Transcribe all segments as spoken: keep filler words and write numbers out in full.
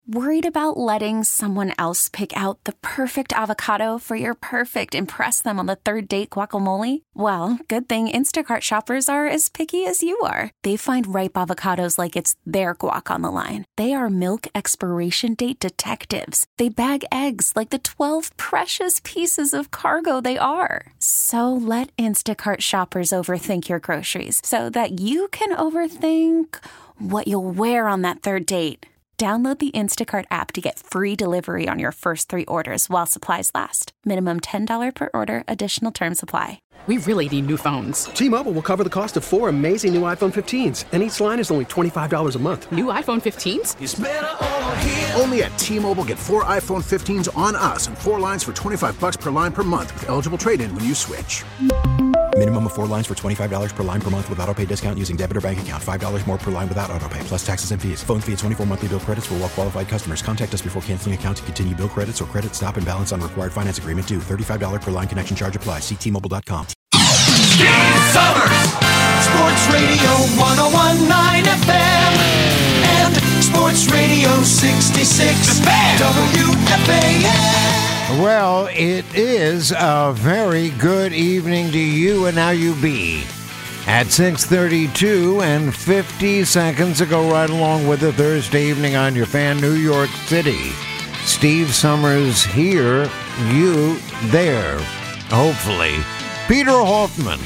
Worried about letting someone else pick out the perfect avocado for your perfect impress them on the third date guacamole? Well, good thing Instacart shoppers are as picky as you are. They find ripe avocados like it's their guac on the line. They are milk expiration date detectives. They bag eggs like the twelve precious pieces of cargo they are. So let Instacart shoppers overthink your groceries so that you can overthink what you'll wear on that third date. Download the Instacart app to get free delivery on your first three orders while supplies last. Minimum ten dollars per order. Additional terms apply. We really need new phones. T-Mobile will cover the cost of four amazing new iPhone fifteens, and each line is only twenty-five dollars a month. New iPhone fifteens? It's better over here. Only at T-Mobile, get four iPhone fifteens on us and four lines for twenty-five dollars per line per month with eligible trade-in when you switch. Minimum of four lines for twenty-five dollars per line per month with autopay discount using debit or bank account. five dollars more per line without autopay, plus taxes and fees. Phone fee at twenty-four monthly bill credits for well-qualified customers. Contact us before canceling account to continue bill credits or credit stop and balance on required finance agreement due. thirty-five dollars per line connection charge applies. See T Mobile dot com. Steve Summers, Sports Radio one oh one point nine F M and Sports Radio sixty-six W F A N. Well, it is a very good evening to you, and how you be. At six thirty-two and fifty seconds ago, right along with the Thursday evening on your fan, New York City. Steve Summers here, you there, hopefully. Peter Hoffman,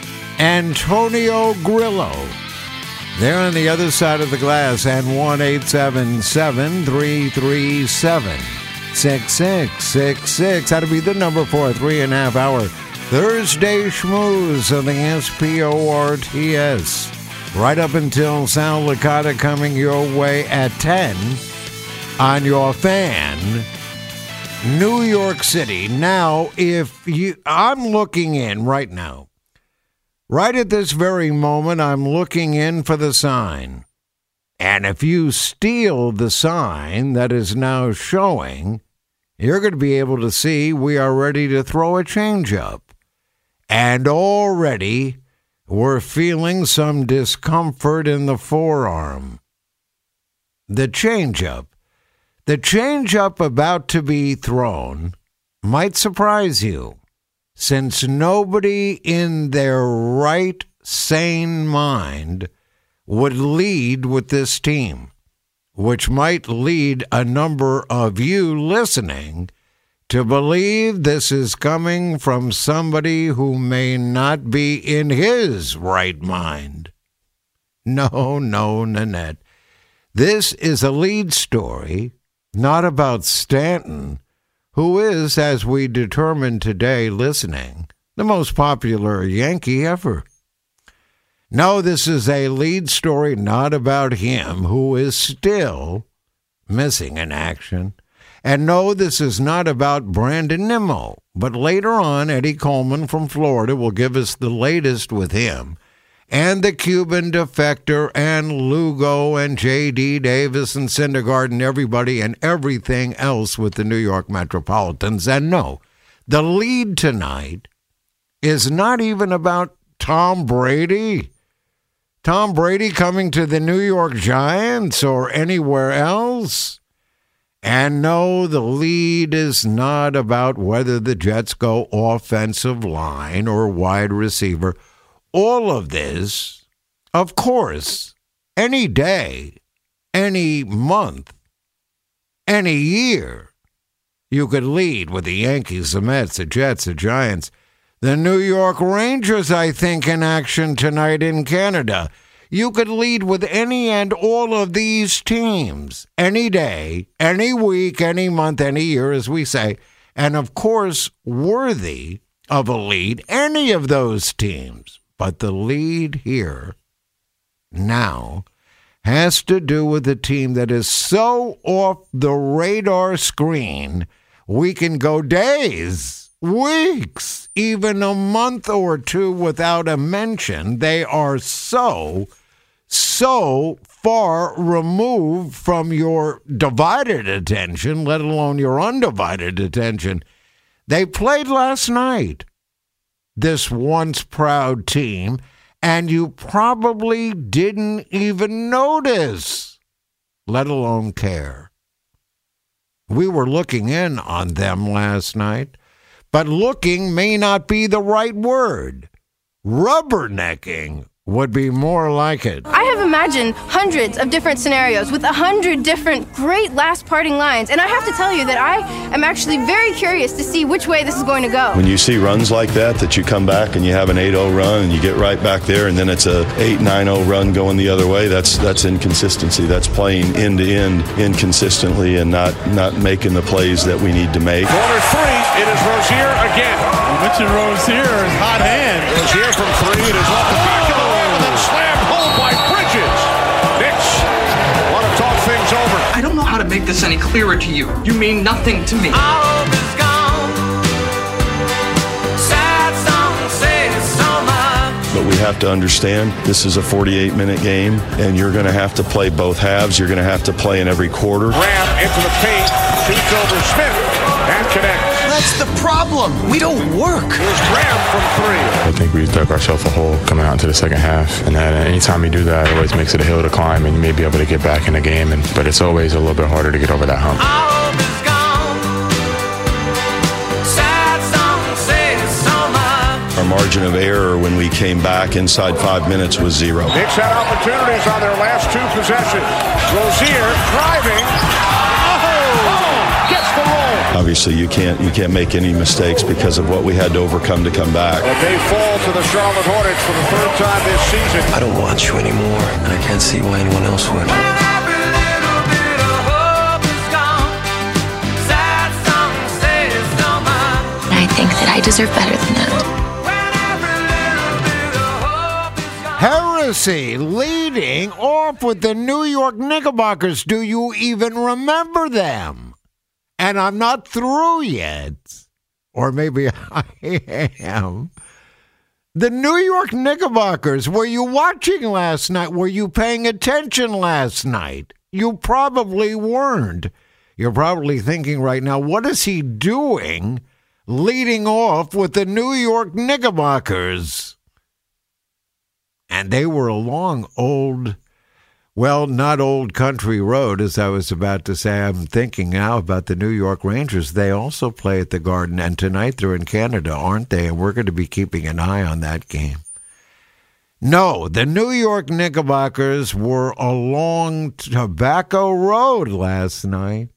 Antonio Grillo. They're on the other side of the glass, and one eight seven seven, three three seven, six six six six. That'll be the number for a three and a half hour Thursday schmooze on the S P O R T S. Right up until Sal Licata coming your way at ten on your fan, New York City. Now, if you, I'm looking in right now. Right at this very moment, I'm looking in for the sign. And if you steal the sign that is now showing, you're going to be able to see we are ready to throw a changeup. And already we're feeling some discomfort in the forearm. The changeup. The changeup about to be thrown might surprise you, since nobody in their right, sane mind would lead with this team, which might lead a number of you listening to believe this is coming from somebody who may not be in his right mind. No, no, Nanette. This is a lead story, not about Stanton, who is, as we determined today listening, the most popular Yankee ever. No, this is a lead story not about him, who is still missing in action. And no, this is not about Brandon Nimmo, but later on, Eddie Coleman from Florida will give us the latest with him, and the Cuban defector, and Lugo, and J D. Davis, and Syndergaard, everybody, and everything else with the New York Metropolitans. And no, the lead tonight is not even about Tom Brady. Tom Brady coming to the New York Giants or anywhere else. And no, the lead is not about whether the Jets go offensive line or wide receiver. All of this, of course, any day, any month, any year, you could lead with the Yankees, the Mets, the Jets, the Giants, the New York Rangers, I think, in action tonight in Canada. You could lead with any and all of these teams, any day, any week, any month, any year, as we say, and of course, worthy of a lead, any of those teams. But the lead here now has to do with a team that is so off the radar screen, we can go days, weeks, even a month or two without a mention. They are so, so far removed from your divided attention, let alone your undivided attention. They played last night, this once proud team, and you probably didn't even notice, let alone care. We were looking in on them last night, but looking may not be the right word. Rubbernecking would be more like it. I have imagined hundreds of different scenarios with a hundred different great last parting lines, and I have to tell you that I am actually very curious to see which way this is going to go. When you see runs like that, that you come back and you have an eight oh run and you get right back there and then it's a eight nine oh run going the other way, that's that's inconsistency. That's playing end-to-end inconsistently and not, not making the plays that we need to make. Corner three, it is Rozier again. You mentioned Rozier's hot hand. Rozier from three, it is off the back of the rim and then slammed home by Bridges. Knicks want to talk things over. I don't know how to make this any clearer to you. You mean nothing to me. But we have to understand this is a forty-eight minute game, and you're going to have to play both halves. You're going to have to play in every quarter. Graham into the paint, shoots over Smith, and connects. That's the problem. We don't work. Here's Graham from three. I think we dug ourselves a hole coming out into the second half. And then anytime you do that, it always makes it a hill to climb, and you may be able to get back in the game. And but it's always a little bit harder to get over that hump. Our margin of error when we came back inside five minutes was zero. Knicks had opportunities on their last two possessions. Rozier driving. Oh! Gets the roll. Obviously, you can't you can't make any mistakes because of what we had to overcome to come back. But they fall to the Charlotte Hornets for the third time this season. I don't watch you anymore, and I can't see why anyone else would. I think that I deserve better than that. Heresy leading off with the New York Knickerbockers. Do you even remember them? And I'm not through yet. Or maybe I am. The New York Knickerbockers. Were you watching last night? Were you paying attention last night? You probably weren't. You're probably thinking right now, what is he doing leading off with the New York Knickerbockers? And they were along old, well, not old country road, as I was about to say. I'm thinking now about the New York Rangers. They also play at the Garden, and tonight they're in Canada, aren't they? And we're going to be keeping an eye on that game. No, the New York Knickerbockers were along Tobacco Road last night.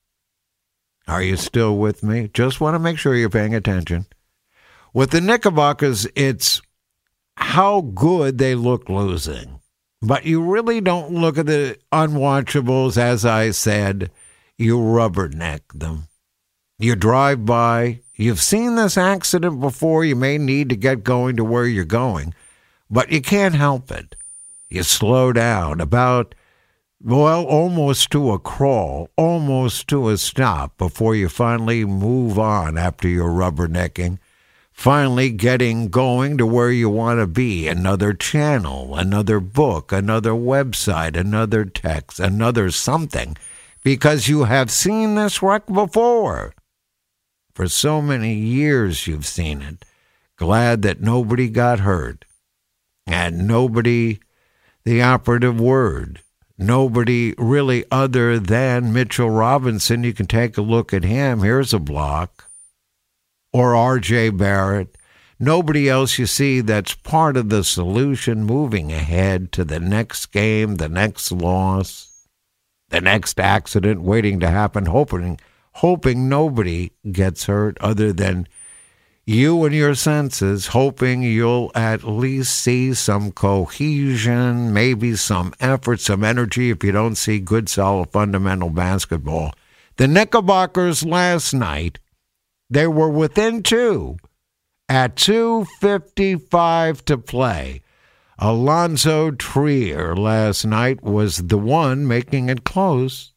Are you still with me? Just want to make sure you're paying attention. With the Knickerbockers, it's how good they look losing. But you really don't look at the unwatchables, as I said. You rubberneck them. You drive by. You've seen this accident before. You may need to get going to where you're going. But you can't help it. You slow down about, well, almost to a crawl, almost to a stop before you finally move on after your rubbernecking. Finally getting going to where you want to be. Another channel, another book, another website, another text, another something. Because you have seen this wreck before. For so many years you've seen it. Glad that nobody got hurt. And nobody, the operative word, nobody really other than Mitchell Robinson. You can take a look at him. Here's a block. Or R J Barrett. Nobody else you see that's part of the solution moving ahead to the next game, the next loss, the next accident waiting to happen, hoping, hoping nobody gets hurt other than you and your senses, hoping you'll at least see some cohesion, maybe some effort, some energy if you don't see good, solid, fundamental basketball. The Knickerbockers last night, they were within two at two fifty-five to play. Alonzo Trier last night was the one making it close.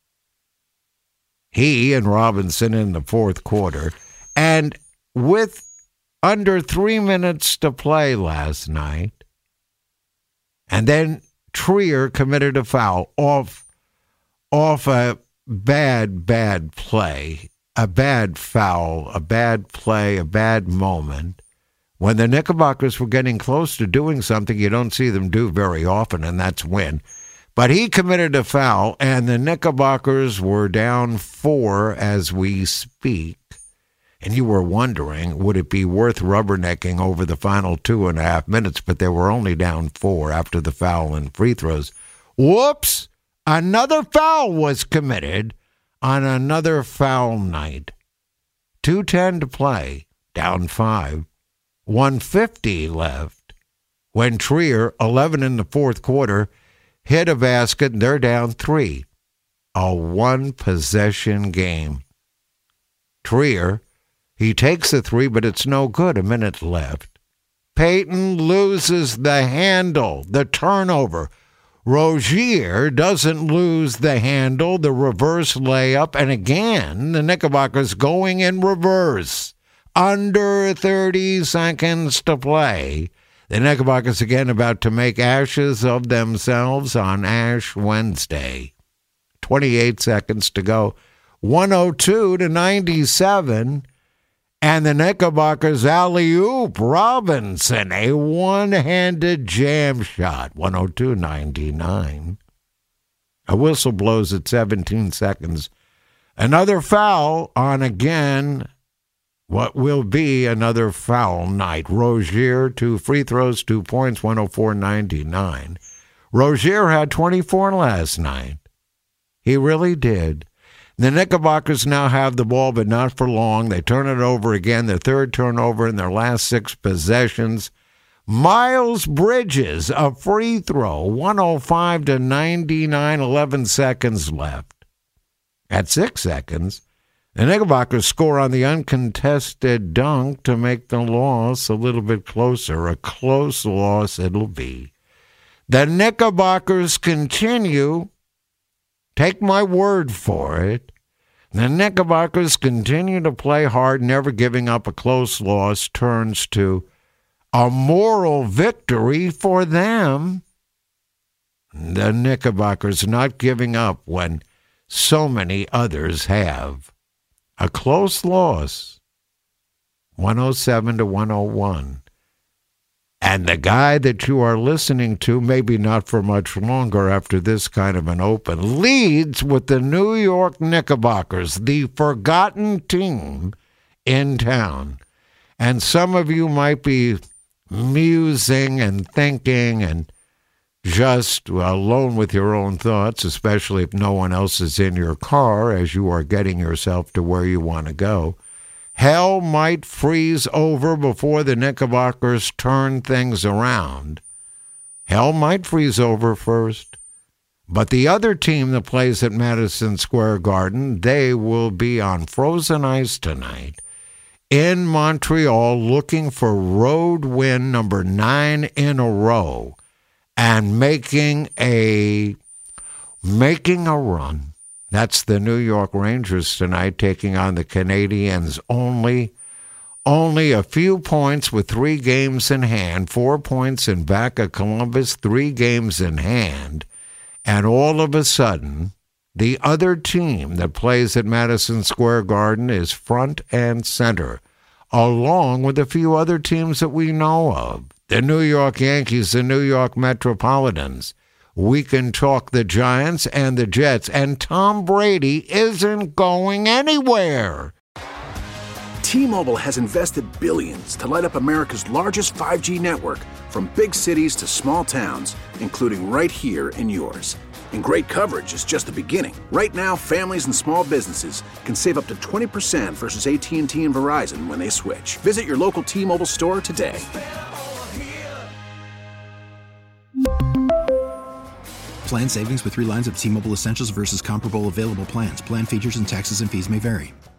He and Robinson in the fourth quarter. And with under three minutes to play last night, and then Trier committed a foul off, off a bad, bad play. A bad foul, a bad play, a bad moment. When the Knickerbockers were getting close to doing something you don't see them do very often, and that's win. But he committed a foul, and the Knickerbockers were down four as we speak. And you were wondering, would it be worth rubbernecking over the final two and a half minutes? But they were only down four after the foul and free throws. Whoops! Another foul was committed on another foul night. two ten to play, down five. one fifty left when Trier, eleven in the fourth quarter, hit a basket, and they're down three. A one-possession game. Trier, he takes a three, but it's no good. A minute left. Payton loses the handle, the turnover. Rozier doesn't lose the handle, the reverse layup, and again, the Knickerbockers going in reverse. Under thirty seconds to play. The Knickerbockers again about to make ashes of themselves on Ash Wednesday. twenty-eight seconds to go. one oh two to ninety-seven. And the Knickerbockers alley-oop Robinson, a one-handed jam shot. one oh two ninety-nine. A whistle blows at seventeen seconds. Another foul on again what will be another foul night. Rozier, two free throws, two points, one oh four ninety-nine. Rozier had twenty-four last night. He really did. The Knickerbockers now have the ball, but not for long. They turn it over again, their third turnover in their last six possessions. Miles Bridges, a free throw, one oh five to ninety-nine, eleven seconds left. At six seconds, the Knickerbockers score on the uncontested dunk to make the loss a little bit closer. A close loss it'll be. The Knickerbockers continue. Take my word for it. The Knickerbockers continue to play hard, never giving up. A close loss turns to a moral victory for them. The Knickerbockers not giving up when so many others have. A close loss, one oh seven to one oh one. And the guy that you are listening to, maybe not for much longer after this kind of an open, leads with the New York Knickerbockers, the forgotten team in town. And some of you might be musing and thinking and just alone with your own thoughts, especially if no one else is in your car as you are getting yourself to where you want to go. Hell might freeze over before the Knickerbockers turn things around. Hell might freeze over first. But the other team that plays at Madison Square Garden, they will be on frozen ice tonight in Montreal looking for road win number nine in a row and making a making a run. That's the New York Rangers tonight taking on the Canadiens. Only, only a few points with three games in hand. Four points in back of Columbus, three games in hand. And all of a sudden, the other team that plays at Madison Square Garden is front and center, along with a few other teams that we know of. The New York Yankees, the New York Metropolitans. We can talk the Giants and the Jets, and Tom Brady isn't going anywhere. T-Mobile has invested billions to light up America's largest five G network, from big cities to small towns, including right here in yours. And great coverage is just the beginning. Right now, families and small businesses can save up to twenty percent versus A T and T and Verizon when they switch. Visit your local T-Mobile store today. Plan savings with three lines of T-Mobile Essentials versus comparable available plans. Plan features and taxes and fees may vary.